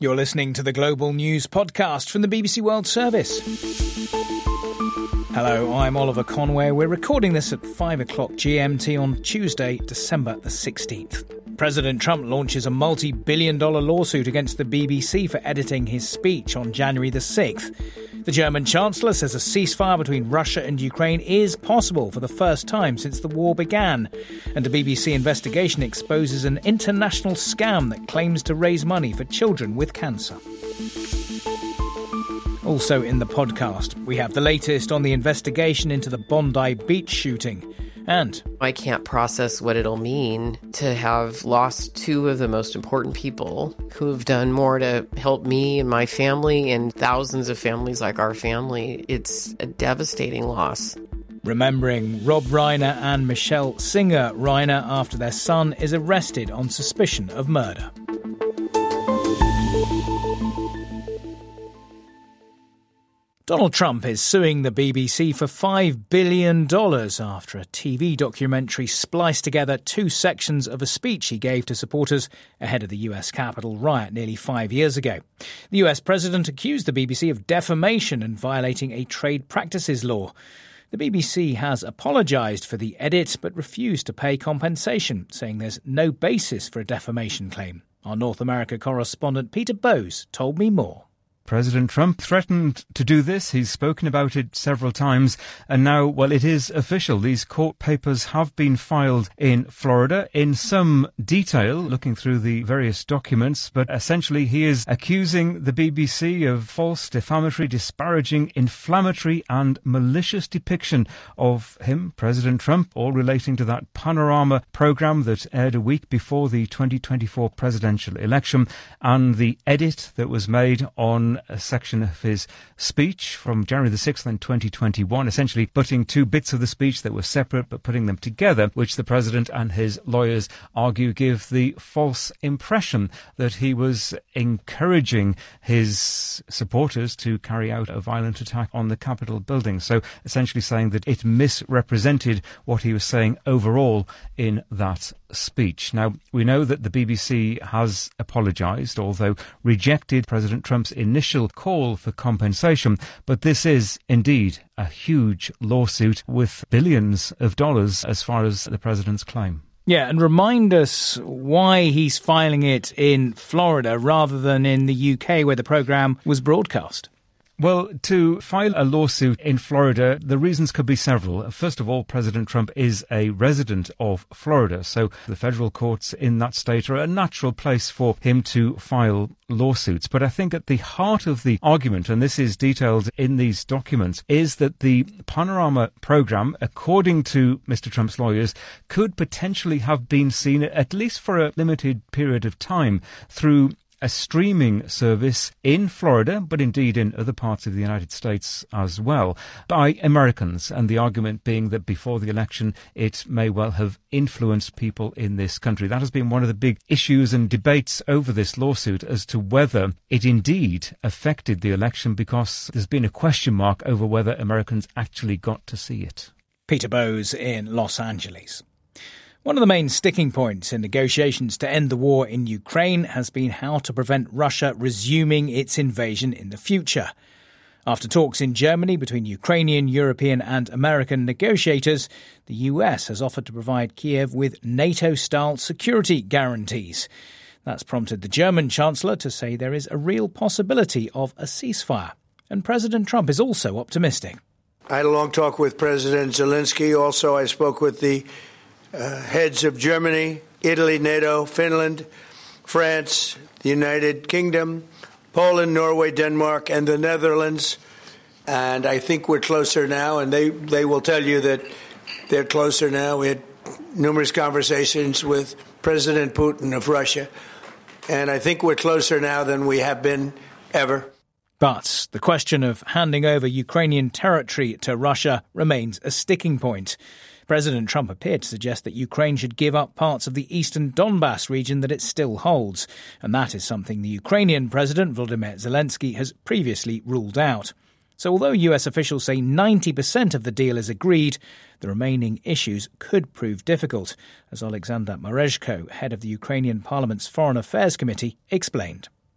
You're listening to the Global News Podcast from the BBC World Service. Hello, I'm Oliver Conway. We're recording this at 5 o'clock GMT on Tuesday, December the 16th. President Trump launches a multi-billion-dollar lawsuit against the BBC for editing his speech on January the 6th. The German Chancellor says a ceasefire between Russia and Ukraine is possible for the first time since the war began. And a BBC investigation exposes an international scam that claims to raise money for children with cancer. Also in the podcast, we have the latest on the investigation into the Bondi Beach shooting. And I can't process what it'll mean to have lost two of the most important people who have done more to help me and my family and thousands of families like our family. It's a devastating loss. Remembering Rob Reiner and Michelle Singer Reiner after their son is arrested on suspicion of murder. Donald Trump is suing the BBC for $5 billion after a TV documentary spliced together two sections of a speech he gave to supporters ahead of the US Capitol riot nearly 5 years ago. The US president accused the BBC of defamation and violating a trade practices law. The BBC has apologised for the edit but refused to pay compensation, saying there's no basis for a defamation claim. Our North America correspondent Peter Bowes told me more. President Trump threatened to do this. He's spoken about it several times. And now, well, it is official. These court papers have been filed in Florida in some detail, looking through the various documents. But essentially, he is accusing the BBC of false, defamatory, disparaging, inflammatory and malicious depiction of him, President Trump, all relating to that Panorama programme that aired a week before the 2024 presidential election and the edit that was made on a section of his speech from January the 6th in 2021, essentially putting two bits of the speech that were separate but putting them together, which the president and his lawyers argue give the false impression that he was encouraging his supporters to carry out a violent attack on the Capitol building. So essentially saying that it misrepresented what he was saying overall in that speech. Now, we know that the BBC has apologised, although rejected President Trump's initial call for compensation. But this is indeed a huge lawsuit with billions of dollars as far as the president's claim. Yeah, and remind us why he's filing it in Florida rather than in the UK where the programme was broadcast. Well, to file a lawsuit in Florida, the reasons could be several. First of all, President Trump is a resident of Florida, so the federal courts in that state are a natural place for him to file lawsuits. But I think at the heart of the argument, and this is detailed in these documents, is that the Panorama programme, according to Mr. Trump's lawyers, could potentially have been seen, at least for a limited period of time, through a streaming service in Florida, but indeed in other parts of the United States as well, by Americans. And the argument being that before the election, it may well have influenced people in this country. That has been one of the big issues and debates over this lawsuit as to whether it indeed affected the election, because there's been a question mark over whether Americans actually got to see it. Peter Bowes in Los Angeles. One of the main sticking points in negotiations to end the war in Ukraine has been how to prevent Russia resuming its invasion in the future. After talks in Germany between Ukrainian, European and American negotiators, the US has offered to provide Kiev with NATO-style security guarantees. That's prompted the German Chancellor to say there is a real possibility of a ceasefire. And President Trump is also optimistic. I had a long talk with President Zelensky. Also, I spoke with the heads of Germany, Italy, NATO, Finland, France, the United Kingdom, Poland, Norway, Denmark, and the Netherlands. And I think we're closer now, and they will tell you that they're closer now. We had numerous conversations with President Putin of Russia, and I think we're closer now than we have been ever. But the question of handing over Ukrainian territory to Russia remains a sticking point. President Trump appeared to suggest that Ukraine should give up parts of the eastern Donbass region that it still holds, and that is something the Ukrainian President Volodymyr Zelensky has previously ruled out. So although US officials say 90% of the deal is agreed, the remaining issues could prove difficult, as Alexander Marezhko, head of the Ukrainian Parliament's Foreign Affairs Committee, explained.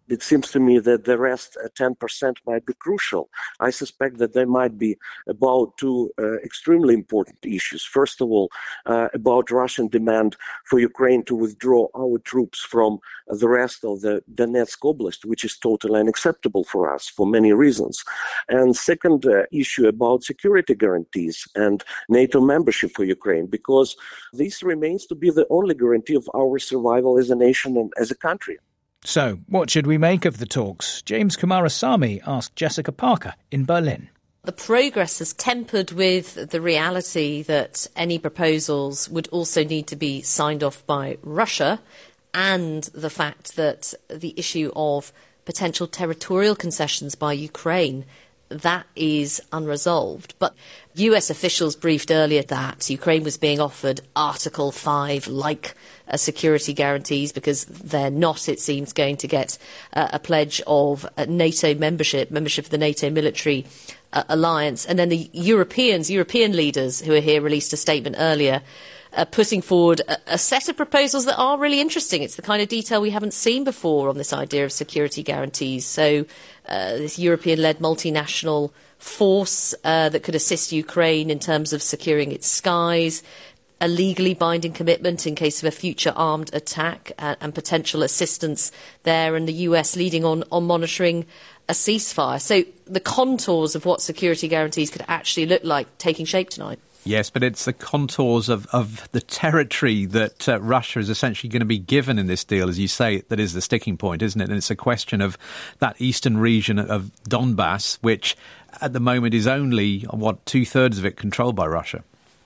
it seems to me that the rest 10% might be crucial. I suspect that they might be about two extremely important issues. First of all, about Russian demand for Ukraine to withdraw our troops from the rest of the Donetsk Oblast, which is totally unacceptable for us for many reasons. And second issue about security guarantees and NATO membership for Ukraine, because this remains to be the only guarantee of our survival as a nation and as a country. So, what should we make of the talks? James Kumarasamy asked Jessica Parker in Berlin. The progress is tempered with the reality that any proposals would also need to be signed off by Russia, and the fact that the issue of potential territorial concessions by Ukraine, that is unresolved. But US officials briefed earlier that Ukraine was being offered Article 5-like security guarantees because they're not, it seems, going to get a pledge of NATO membership of the NATO military alliance. And then the European leaders who are here released a statement earlier putting forward a set of proposals that are really interesting. It's the kind of detail we haven't seen before on this idea of security guarantees. So this European-led multinational force that could assist Ukraine in terms of securing its skies, a legally binding commitment in case of a future armed attack and potential assistance there, and the US leading on monitoring a ceasefire. So the contours of what security guarantees could actually look like taking shape tonight. Yes, but it's the contours of the territory that Russia is essentially going to be given in this deal, as you say, that is the sticking point, isn't it? And it's a question of that eastern region of Donbass, which at the moment is only, 2/3 of it controlled by Russia.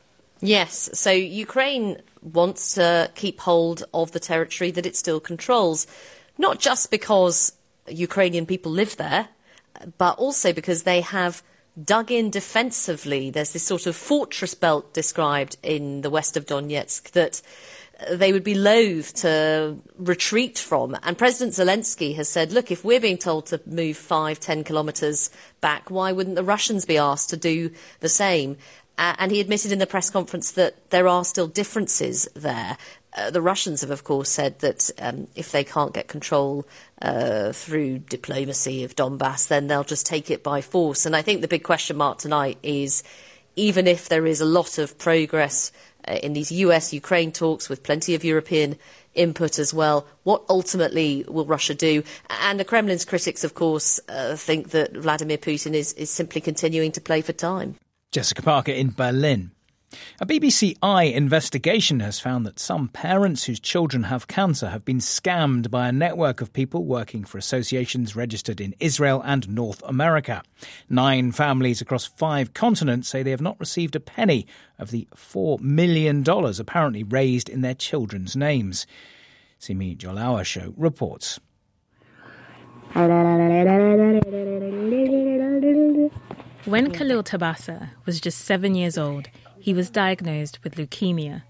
Yes, so Ukraine wants to keep hold of the territory that it still controls, not just because Ukrainian people live there, but also because they have dug in defensively. There's this sort of fortress belt described in the west of Donetsk that they would be loath to retreat from. And President Zelensky has said, look, if we're being told to move 5-10 kilometres back, why wouldn't the Russians be asked to do the same? And he admitted in the press conference that there are still differences there. The Russians have, of course, said that if they can't get control through diplomacy of Donbass, then they'll just take it by force. And I think the big question mark tonight is, even if there is a lot of progress in these US-Ukraine talks with plenty of European input as well, what ultimately will Russia do? And the Kremlin's critics, of course, think that Vladimir Putin is simply continuing to play for time. Jessica Parker in Berlin. A BBC Eye investigation has found that some parents whose children have cancer have been scammed by a network of people working for associations registered in Israel and North America. 9 families across 5 continents say they have not received a penny of the $4 million apparently raised in their children's names. Simi Jolawa Show reports. When Khalil Tabasa was just 7 years old, he was diagnosed with leukemia.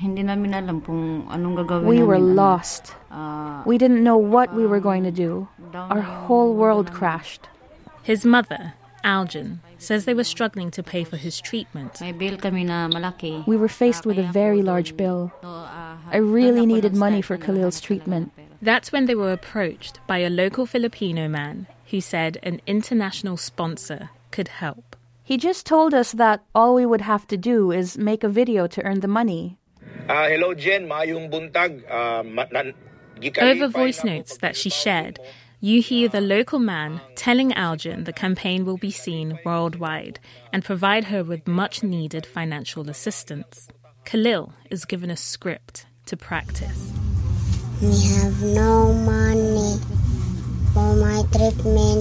We were lost. We didn't know what we were going to do. Our whole world crashed. His mother, Aljan, says they were struggling to pay for his treatment. We were faced with a very large bill. I really needed money for Khalil's treatment. That's when they were approached by a local Filipino man who said an international sponsor could help. He just told us that all we would have to do is make a video to earn the money. Hello, Jen. Maayong buntag. Over voice notes that she shared, you hear the local man telling Aljan the campaign will be seen worldwide and provide her with much-needed financial assistance. Khalil is given a script to practice. We have no money for my treatment.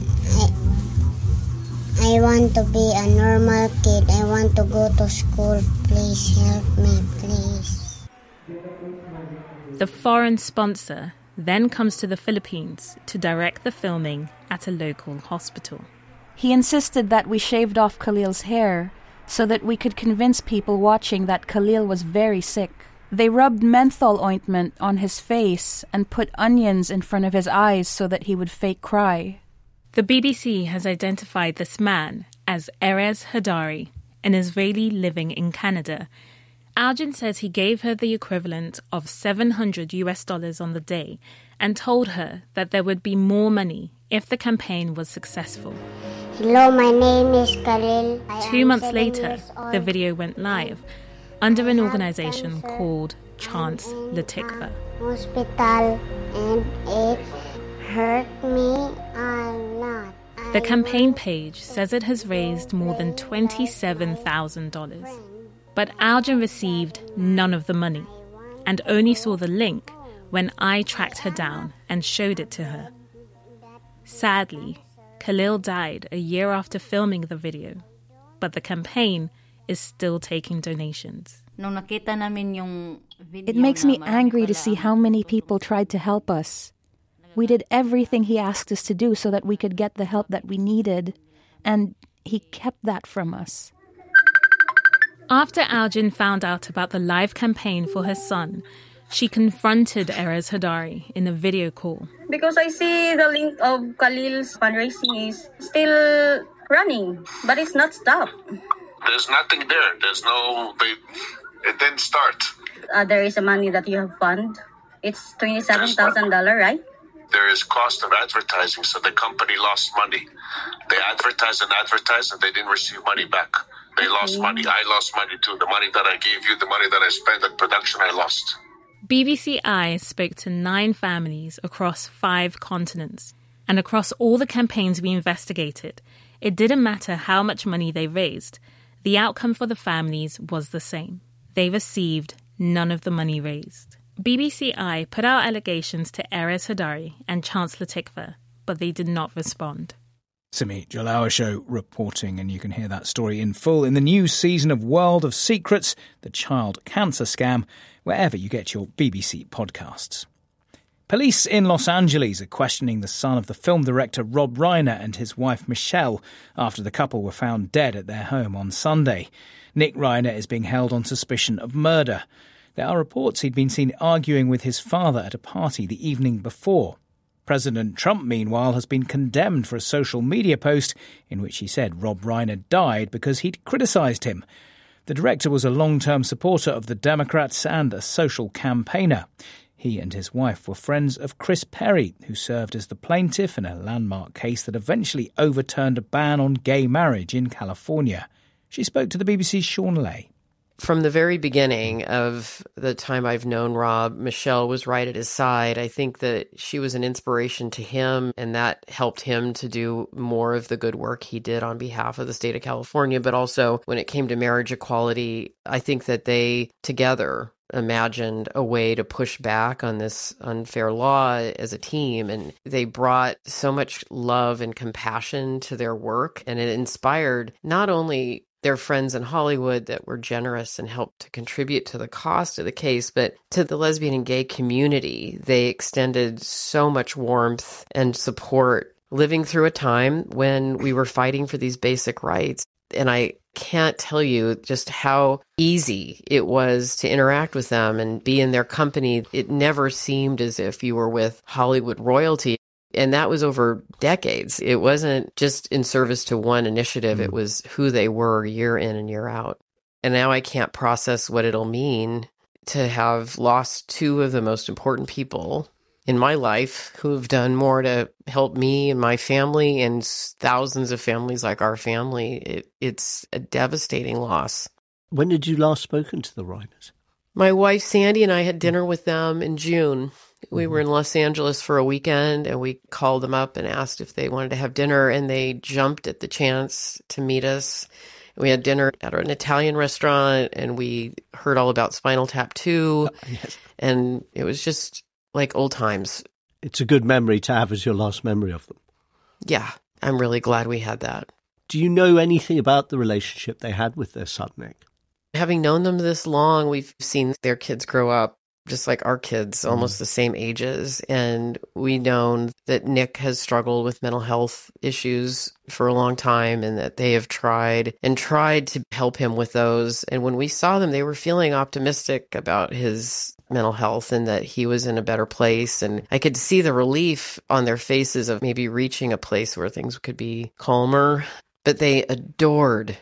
I want to be a normal kid. I want to go to school. Please help me, please. The foreign sponsor then comes to the Philippines to direct the filming at a local hospital. He insisted that we shaved off Khalil's hair so that we could convince people watching that Khalil was very sick. They rubbed menthol ointment on his face and put onions in front of his eyes so that he would fake cry. The BBC has identified this man as Erez Hadari, an Israeli living in Canada. Aljan says he gave her the equivalent of $700 on the day and told her that there would be more money if the campaign was successful. Hello, my name is Khalil. 2 months later, the video went live under an organization called Chance Latikva. Hospital, and it hurt me a lot. The campaign page says it has raised more than $27,000. But Aljan received none of the money and only saw the link when I tracked her down and showed it to her. Sadly, Khalil died a year after filming the video, but the campaign is still taking donations. It makes me angry to see how many people tried to help us. We did everything he asked us to do so that we could get the help that we needed, and he kept that from us. After Aljan found out about the live campaign for her son, she confronted Erez Hadari in a video call. Because I see the link of Khalil's fundraising is still running, but it's not stopped. There's nothing there. It didn't start. There is a money that you have fund. It's $27,000, right? There is cost of advertising, so the company lost money. They advertised and they didn't receive money back. They lost money. I lost money too. The money that I gave you, the money that I spent on production, I lost. BBC Eye spoke to 9 families across 5 continents. And across all the campaigns we investigated, it didn't matter how much money they raised. The outcome for the families was the same. They received none of the money raised. BBC Eye put out allegations to Erez Hadari and Chance Latikva, but they did not respond. Simi Jalawasho reporting, and you can hear that story in full in the new season of World of Secrets, the child cancer scam, wherever you get your BBC podcasts. Police in Los Angeles are questioning the son of the film director Rob Reiner and his wife Michelle after the couple were found dead at their home on Sunday. Nick Reiner is being held on suspicion of murder. There are reports he'd been seen arguing with his father at a party the evening before. President Trump, meanwhile, has been condemned for a social media post in which he said Rob Reiner died because he'd criticised him. The director was a long-term supporter of the Democrats and a social campaigner. He and his wife were friends of Chris Perry, who served as the plaintiff in a landmark case that eventually overturned a ban on gay marriage in California. She spoke to the BBC's Sean Lay. From the very beginning of the time I've known Rob, Michelle was right at his side. I think that she was an inspiration to him, and that helped him to do more of the good work he did on behalf of the state of California. But also, when it came to marriage equality, I think that they together imagined a way to push back on this unfair law as a team. And they brought so much love and compassion to their work, and it inspired not only their friends in Hollywood that were generous and helped to contribute to the cost of the case, but to the lesbian and gay community. They extended so much warmth and support, living through a time when we were fighting for these basic rights. And I can't tell you just how easy it was to interact with them and be in their company. It never seemed as if you were with Hollywood royalty. And that was over decades. It wasn't just in service to one initiative. It was who they were year in and year out. And now I can't process what it'll mean to have lost 2 of the most important people in my life who have done more to help me and my family and thousands of families like our family. It's a devastating loss. When did you last spoken to the Reiners? My wife, Sandy, and I had dinner with them in June. We were in Los Angeles for a weekend, and we called them up and asked if they wanted to have dinner, and they jumped at the chance to meet us. We had dinner at an Italian restaurant, and we heard all about Spinal Tap 2, Yes. And it was just like old times. It's a good memory to have as your last memory of them. Yeah, I'm really glad we had that. Do you know anything about the relationship they had with their son, Nick? Having known them this long, we've seen their kids grow up just like our kids, almost the same ages. And we known that Nick has struggled with mental health issues for a long time, and that they have tried to help him with those. And when we saw them, they were feeling optimistic about his mental health and that he was in a better place. And I could see the relief on their faces of maybe reaching a place where things could be calmer. But they adored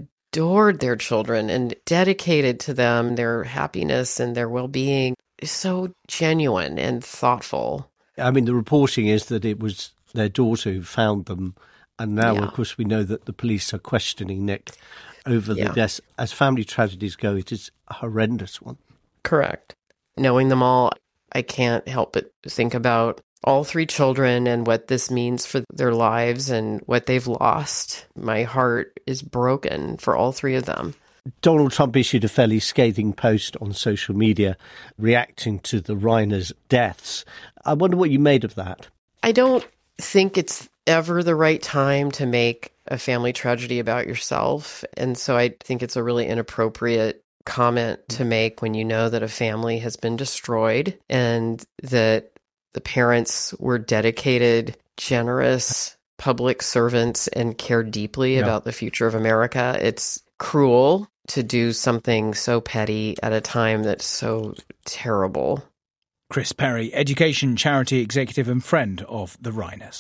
their children and dedicated to them, their happiness and their well-being. So genuine and thoughtful. I mean, the reporting is that it was their daughter who found them. And now, of course, we know that the police are questioning Nick over the deaths. As family tragedies go, it is a horrendous one. Correct. Knowing them all, I can't help but think about all three children and what this means for their lives and what they've lost. My heart is broken for all three of them. Donald Trump issued a fairly scathing post on social media reacting to the Reiners' deaths. I wonder what you made of that. I don't think it's ever the right time to make a family tragedy about yourself. And so I think it's a really inappropriate comment to make when you know that a family has been destroyed and that the parents were dedicated, generous public servants and cared deeply about the future of America. It's cruel to do something so petty at a time that's so terrible. Chris Perry, education charity executive and friend of the Reiners.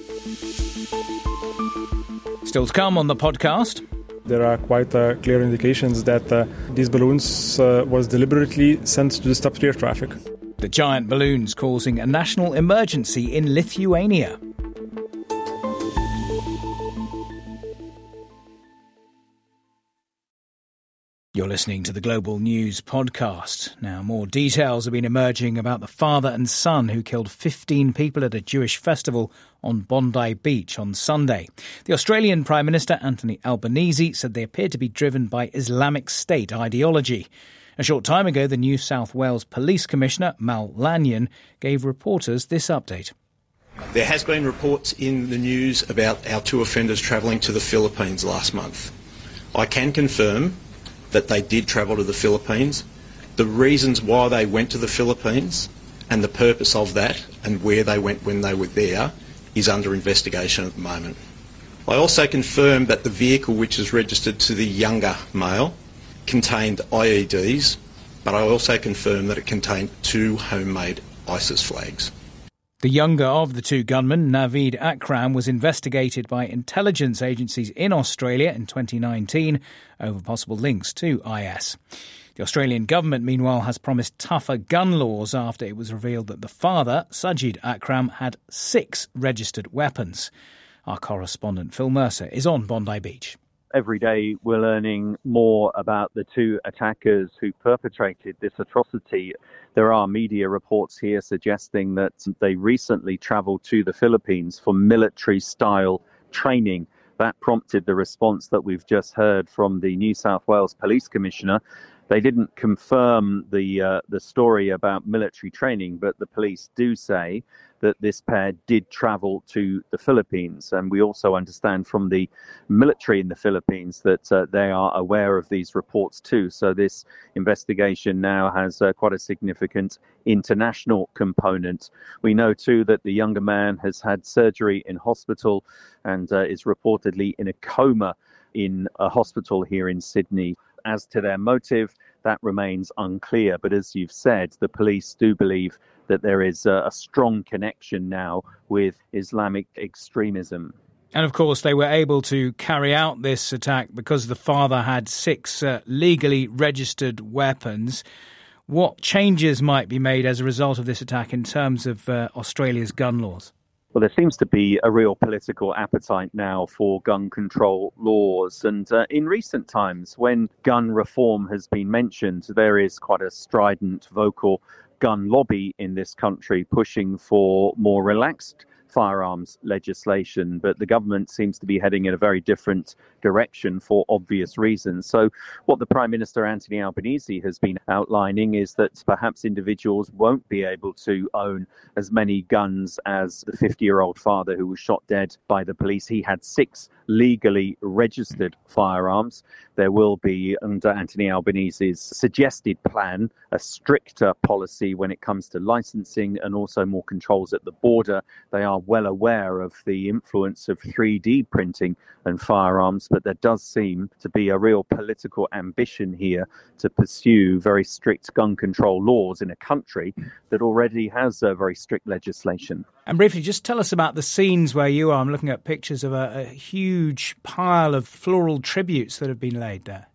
Still to come on the podcast. There are quite clear indications that these balloons was deliberately sent to disrupt air traffic. The giant balloons causing a national emergency in Lithuania. You're listening to the Global News Podcast. Now, more details have been emerging about the father and son who killed 15 people at a Jewish festival on Bondi Beach on Sunday. The Australian Prime Minister, Anthony Albanese, said they appeared to be driven by Islamic State ideology. A short time ago, the New South Wales Police Commissioner, Mal Lanyon, gave reporters this update. There has been reports in the news about our two offenders travelling to the Philippines last month. I can confirm that they did travel to the Philippines. The reasons why they went to the Philippines and the purpose of that and where they went when they were there is under investigation at the moment. I also confirm that the vehicle which is registered to the younger male contained IEDs, but I also confirm that it contained 2 homemade ISIS flags. The younger of the two gunmen, Naveed Akram, was investigated by intelligence agencies in Australia in 2019 over possible links to IS. The Australian government, meanwhile, has promised tougher gun laws after it was revealed that the father, Sajid Akram, had 6 registered weapons. Our correspondent Phil Mercer is on Bondi Beach. Every day we're learning more about the two attackers who perpetrated this atrocity. There are media reports here suggesting that they recently travelled to the Philippines for military-style training. That prompted the response that we've just heard from the New South Wales Police Commissioner. They didn't confirm the story about military training, but the police do say that this pair did travel to the Philippines. And we also understand from the military in the Philippines that they are aware of these reports too. So this investigation now has quite a significant international component. We know too that the younger man has had surgery in hospital and is reportedly in a coma in a hospital here in Sydney. As to their motive, that remains unclear. But as you've said, the police do believe that there is a strong connection now with Islamic extremism. And of course, they were able to carry out this attack because the father had 6 legally registered weapons. What changes might be made as a result of this attack in terms of Australia's gun laws? Well, there seems to be a real political appetite now for gun control laws. And in recent times, when gun reform has been mentioned, there is quite a strident, vocal gun lobby in this country pushing for more relaxed firearms legislation, but the government seems to be heading in a very different direction for obvious reasons. So what the Prime Minister, Anthony Albanese, has been outlining is that perhaps individuals won't be able to own as many guns as the 50-year-old father who was shot dead by the police. He had 6 legally registered firearms. There will be, under Anthony Albanese's suggested plan, a stricter policy when it comes to licensing and also more controls at the border. They are well aware of the influence of 3D printing and firearms, but there does seem to be a real political ambition here to pursue very strict gun control laws in a country that already has very strict legislation. And briefly, just tell us about the scenes where you are. I'm looking at pictures of a huge pile of floral tributes that have been laid there.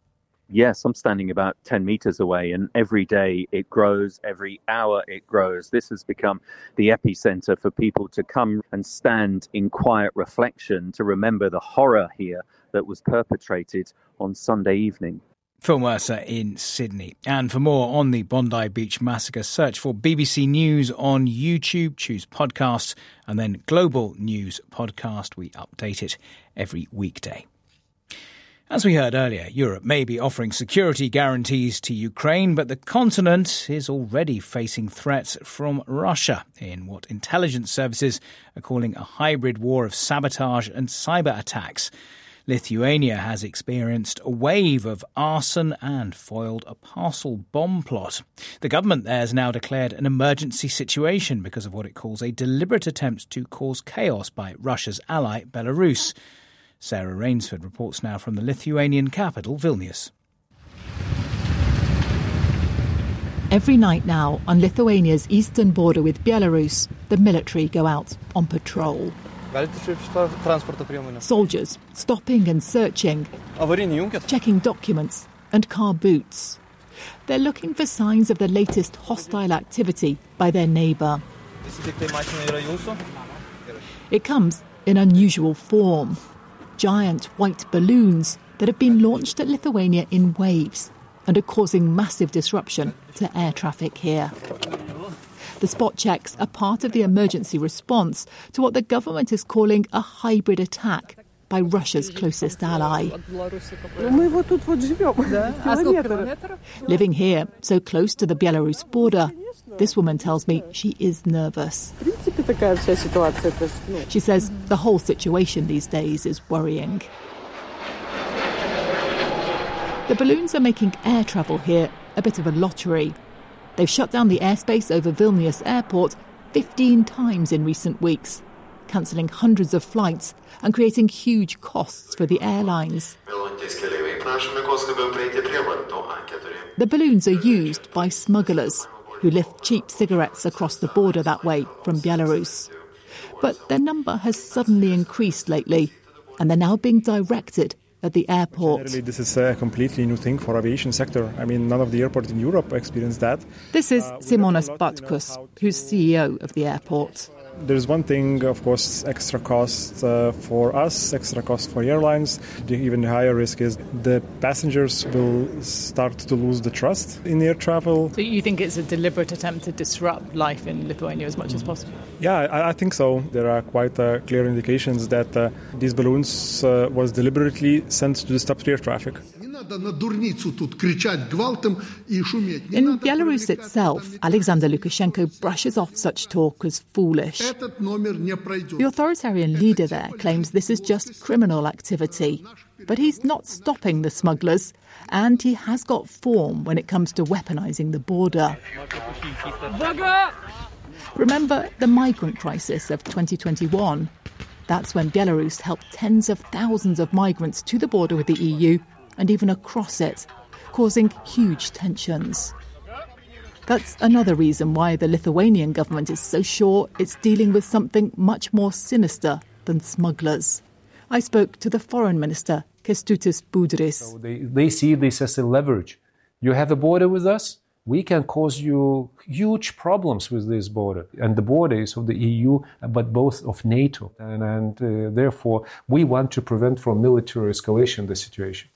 Yes, I'm standing about 10 meters away, and every day it grows, every hour it grows. This has become the epicenter for people to come and stand in quiet reflection to remember the horror here that was perpetrated on Sunday evening. Phil Mercer in Sydney. And for more on the Bondi Beach massacre, search for BBC News on YouTube, choose podcasts, and then Global News Podcast. We update it every weekday. As we heard earlier, Europe may be offering security guarantees to Ukraine, but the continent is already facing threats from Russia in what intelligence services are calling a hybrid war of sabotage and cyber attacks. Lithuania has experienced a wave of arson and foiled a parcel bomb plot. The government there has now declared an emergency situation because of what it calls a deliberate attempt to cause chaos by Russia's ally, Belarus. Sarah Rainsford reports now from the Lithuanian capital, Vilnius. Every night now, on Lithuania's eastern border with Belarus, the military go out on patrol. Soldiers stopping and searching, checking documents and car boots. They're looking for signs of the latest hostile activity by their neighbour. It comes in unusual form. Giant white balloons that have been launched at Lithuania in waves and are causing massive disruption to air traffic here. The spot checks are part of the emergency response to what the government is calling a hybrid attack by Russia's closest ally. Living here, so close to the Belarus border, this woman tells me she is nervous. She says the whole situation these days is worrying. The balloons are making air travel here a bit of a lottery. They've shut down the airspace over Vilnius airport 15 times in recent weeks, cancelling hundreds of flights and creating huge costs for the airlines. The balloons are used by smugglers who lift cheap cigarettes across the border that way from Belarus. But their number has suddenly increased lately, and they're now being directed at the airport. Generally, this is a completely new thing for aviation sector. I mean, none of the airports in Europe experienced that. This is Simonas Batkus, who's CEO of the airport. There's one thing, of course, extra cost for us, extra cost for airlines. The even higher risk is the passengers will start to lose the trust in air travel. So you think it's a deliberate attempt to disrupt life in Lithuania as much as possible? Yeah, I think so. There are quite clear indications that these balloons was deliberately sent to disrupt air traffic. In Belarus itself, Alexander Lukashenko brushes off such talk as foolish. The authoritarian leader there claims this is just criminal activity. But he's not stopping the smugglers, and he has got form when it comes to weaponising the border. Remember the migrant crisis of 2021? That's when Belarus helped tens of thousands of migrants to the border with the EU and even across it, causing huge tensions. That's another reason why the Lithuanian government is so sure it's dealing with something much more sinister than smugglers. I spoke to the foreign minister, Kęstutis Budrys. So they see this as a leverage. You have a border with us, we can cause you huge problems with this border. And the border is of the EU, but both of NATO. And therefore, we want to prevent from military escalation the situation.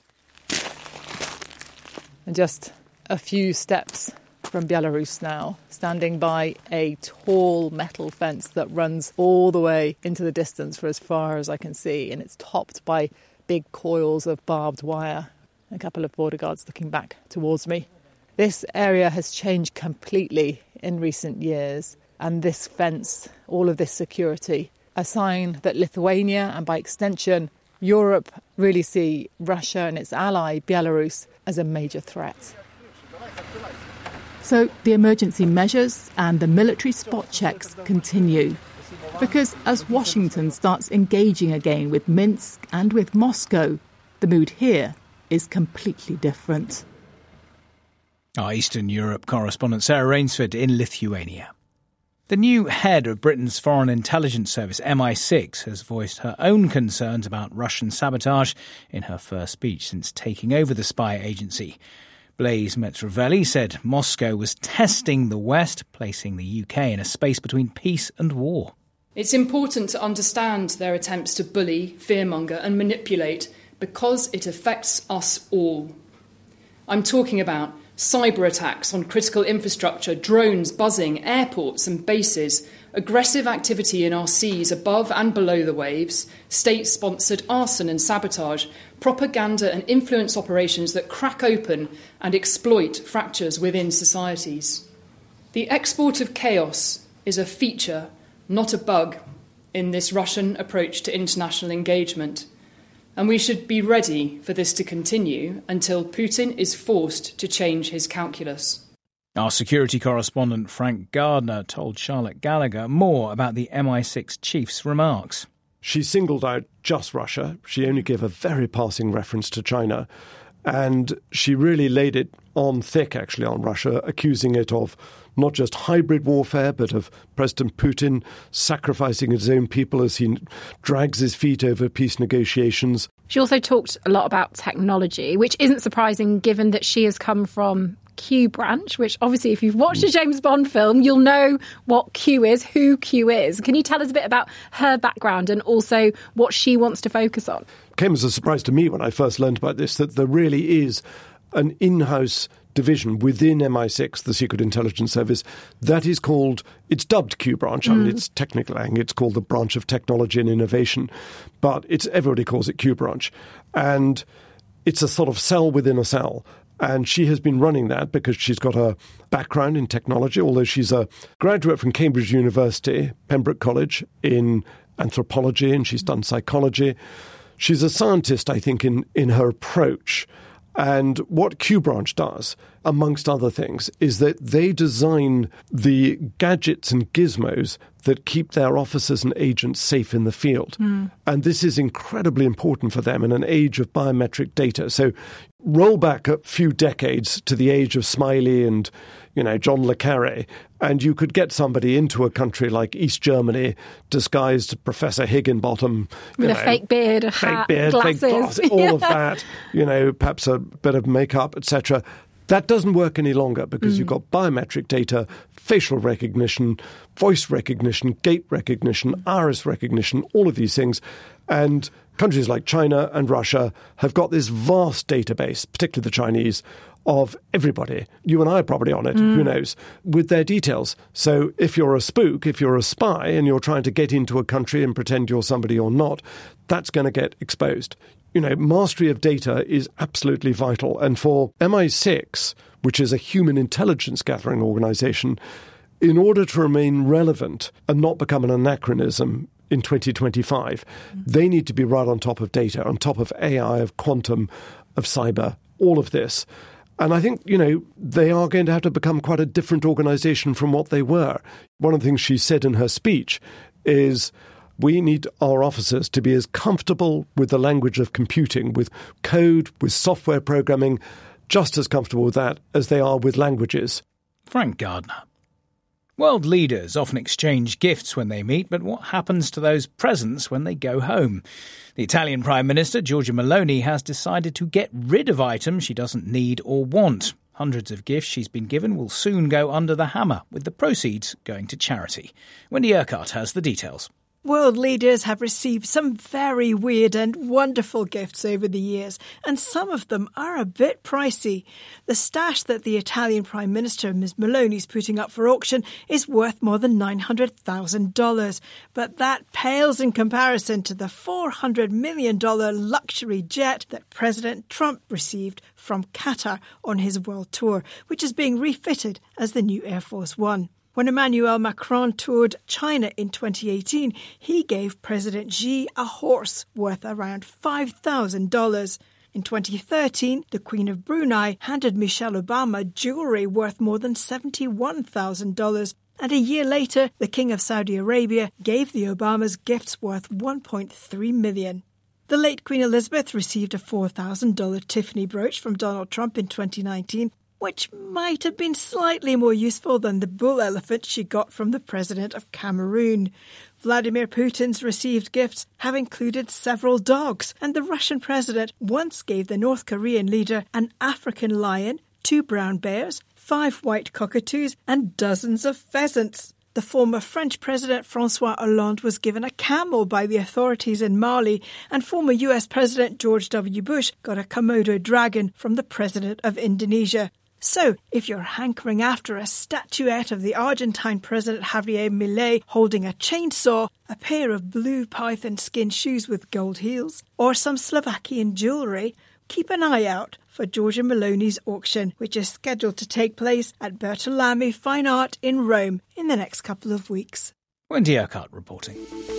And just a few steps from Belarus now, standing by a tall metal fence that runs all the way into the distance for as far as I can see, and it's topped by big coils of barbed wire. A couple of border guards looking back towards me. This area has changed completely in recent years, and this fence, all of this security, a sign that Lithuania and by extension Europe really see Russia and its ally Belarus as a major threat. So the emergency measures and the military spot checks continue. Because as Washington starts engaging again with Minsk and with Moscow, the mood here is completely different. Our Eastern Europe correspondent Sarah Rainsford in Lithuania. The new head of Britain's Foreign Intelligence Service, MI6, has voiced her own concerns about Russian sabotage in her first speech since taking over the spy agency. Blaise Metravelli said Moscow was testing the West, placing the UK in a space between peace and war. It's important to understand their attempts to bully, fearmonger and manipulate because it affects us all. I'm talking about cyber attacks on critical infrastructure, drones buzzing, airports and bases, aggressive activity in our seas above and below the waves, state-sponsored arson and sabotage, propaganda and influence operations that crack open and exploit fractures within societies. The export of chaos is a feature, not a bug, in this Russian approach to international engagement. And we should be ready for this to continue until Putin is forced to change his calculus. Our security correspondent Frank Gardner told Charlotte Gallagher more about the MI6 chief's remarks. She singled out just Russia. She only gave a very passing reference to China. And she really laid it on thick, actually, on Russia, accusing it of not just hybrid warfare, but of President Putin sacrificing his own people as he drags his feet over peace negotiations. She also talked a lot about technology, which isn't surprising given that she has come from Q Branch, which obviously if you've watched a James Bond film, you'll know what Q is, who Q is. Can you tell us a bit about her background and also what she wants to focus on? Came as a surprise to me when I first learned about this, that there really is an in-house division within MI6, the Secret Intelligence Service, that is called, it's dubbed Q Branch. I mean, it's technically, it's called the Branch of Technology and Innovation, but everybody calls it Q Branch. And it's a sort of cell within a cell. And she has been running that because she's got a background in technology, although she's a graduate from Cambridge University, Pembroke College, in anthropology, and she's done psychology. She's a scientist, I think, in her approach. And what Q Branch does, amongst other things, is that they design the gadgets and gizmos that keep their officers and agents safe in the field. And this is incredibly important for them in an age of biometric data. So roll back a few decades to the age of Smiley and, John le Carré, and you could get somebody into a country like East Germany disguised Professor Higginbottom. With a fake beard, a hat, glasses. Fake glasses, all of that, perhaps a bit of makeup, etc. That doesn't work any longer because you've got biometric data, facial recognition, voice recognition, gait recognition, iris recognition, all of these things. And countries like China and Russia have got this vast database, particularly the Chinese, of everybody. You and I are probably on it, who knows, with their details. So if you're a spook, if you're a spy and you're trying to get into a country and pretend you're somebody you're not, that's going to get exposed. Mastery of data is absolutely vital. And for MI6, which is a human intelligence gathering organization, in order to remain relevant and not become an anachronism in 2025, they need to be right on top of data, on top of AI, of quantum, of cyber, all of this. And I think, they are going to have to become quite a different organization from what they were. One of the things she said in her speech is, we need our officers to be as comfortable with the language of computing, with code, with software programming, just as comfortable with that as they are with languages. Frank Gardner. World leaders often exchange gifts when they meet, but what happens to those presents when they go home? The Italian Prime Minister, Giorgia Meloni, has decided to get rid of items she doesn't need or want. Hundreds of gifts she's been given will soon go under the hammer, with the proceeds going to charity. Wendy Urquhart has the details. World leaders have received some very weird and wonderful gifts over the years, and some of them are a bit pricey. The stash that the Italian Prime Minister, Ms Meloni, is putting up for auction is worth more than $900,000. But that pales in comparison to the $400 million luxury jet that President Trump received from Qatar on his world tour, which is being refitted as the new Air Force One. When Emmanuel Macron toured China in 2018, he gave President Xi a horse worth around $5,000. In 2013, the Queen of Brunei handed Michelle Obama jewellery worth more than $71,000. And a year later, the King of Saudi Arabia gave the Obamas gifts worth $1.3 million. The late Queen Elizabeth received a $4,000 Tiffany brooch from Donald Trump in 2019. which might have been slightly more useful than the bull elephant she got from the president of Cameroon. Vladimir Putin's received gifts have included several dogs, and the Russian president once gave the North Korean leader an African lion, 2 brown bears, 5 white cockatoos, and dozens of pheasants. The former French President François Hollande was given a camel by the authorities in Mali, and former US President George W. Bush got a Komodo dragon from the President of Indonesia. So, if you're hankering after a statuette of the Argentine President Javier Milei holding a chainsaw, a pair of blue python skin shoes with gold heels, or some Slovakian jewellery, keep an eye out for Giorgia Meloni's auction, which is scheduled to take place at Bertolami Fine Art in Rome in the next couple of weeks. Wendy Urquhart reporting.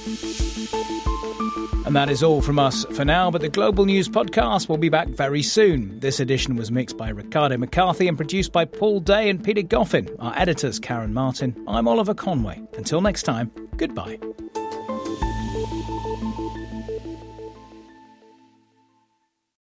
And that is all from us for now, but the Global News Podcast will be back very soon. This edition was mixed by Ricardo McCarthy and produced by Paul Day and Peter Goffin. Our editors, Karen Martin. I'm Oliver Conway. Until next time, goodbye.